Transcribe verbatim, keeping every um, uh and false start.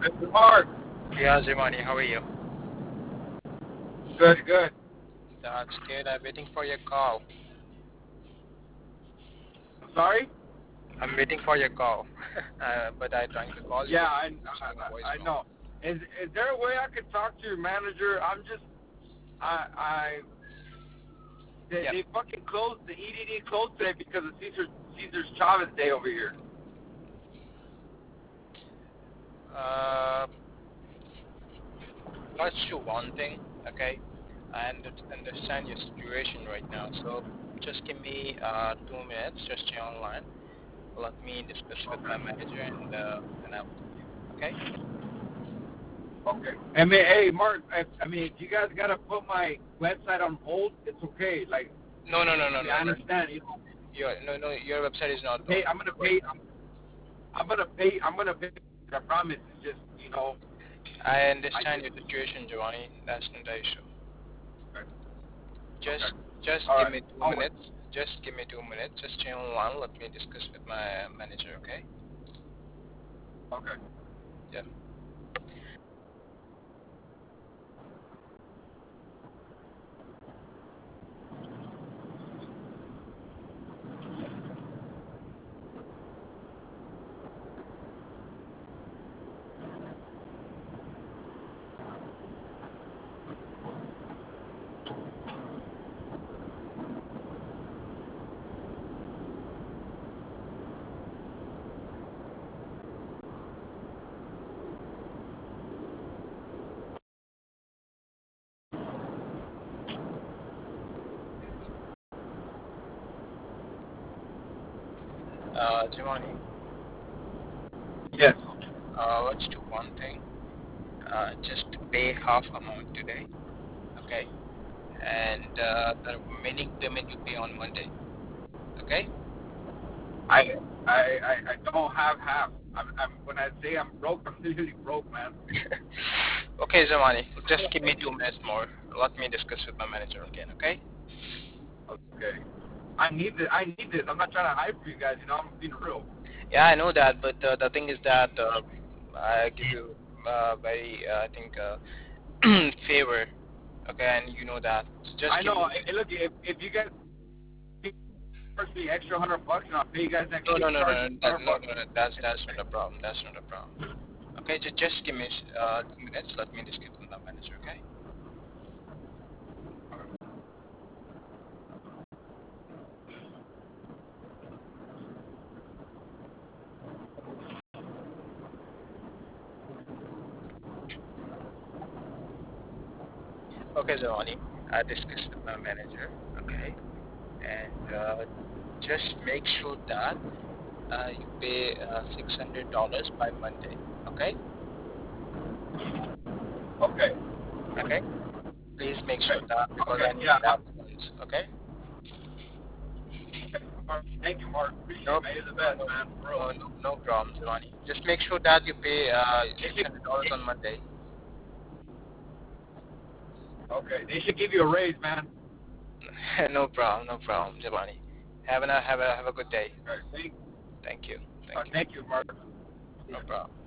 Mister Mark. Yeah, Zimani, how are you? Good, good. That's good. I'm waiting for your call. I'm sorry? I'm waiting for your call. uh, but I trying to call you, Yeah, but I, it's showing a I, I voicemail. know. Is is there a way I could talk to your manager? I'm just, I, I, they, Yep. they fucking closed, the E D D closed today because of Caesar, Caesar's Chavez Day over here. Uh, let's do one thing, okay? I under- understand your situation right now, so just give me uh, two minutes. Just stay online. Let me discuss with my Okay. manager, and uh, and I will tell you. Okay? Okay. I mean, hey, Mark, I, I mean, if you guys got to put my website on hold, it's okay. Like, No, no, no, I no, mean, no, I no. understand, you know. Your no, no. Your website is not Hey, on I'm going to right pay, now. I'm, I'm going to pay, I'm going to pay, I promise. It's just, you know, I I understand just, your situation, Giovanni. That's not the issue. okay. Just Okay. just All give right. me two I'll wait. minutes. Just give me two minutes. Just stay online. Let me discuss with my manager, okay? Okay. Yeah. Uh, Giovanni, Yes. uh, let's do one thing. Uh, just pay half amount today, okay? And uh, the remaining payment you pay on Monday, okay? I I I, I don't have half. I'm, I'm when I say I'm broke, I'm literally broke, man. Okay, Giovanni, just give me two minutes more. Let me discuss with my manager again, okay? Okay. I need this. I need this. I'm not trying to hide for you guys. You know, I'm being real. Yeah, I know that, but uh, the thing is that uh, I give you uh, very, uh, I think, uh, favor, okay, and you know that. Just I give know. me. Hey, look, if if you guys charge me extra hundred bucks, and I'll pay you guys next No, week. no, no, no, Charge no, me that, hundred no, bucks. no, no, that's that's not a problem. That's not a problem. Okay, just just give me uh, two minutes. Let me discuss with my manager. Okay. Okay, Zawani, I discussed with my manager. Okay, and uh, just make sure that uh, you pay uh, six hundred dollars by Monday. Okay. Okay. Okay. Please make Okay. sure that because Okay. I need Yeah. that funds. Okay. Mark, thank you, Mark. Appreciate No, it, man. You're the no, best, no, man. For real. no, no, no problem, Zawani. Just make sure that you pay uh, They six should, hundred dollars on Monday. okay. They should give you a raise, man. No problem, no problem, Giovanni. Have a have a have a good day. Okay. Thank, Thank you, uh, thank you. thank you, Mark. No problem.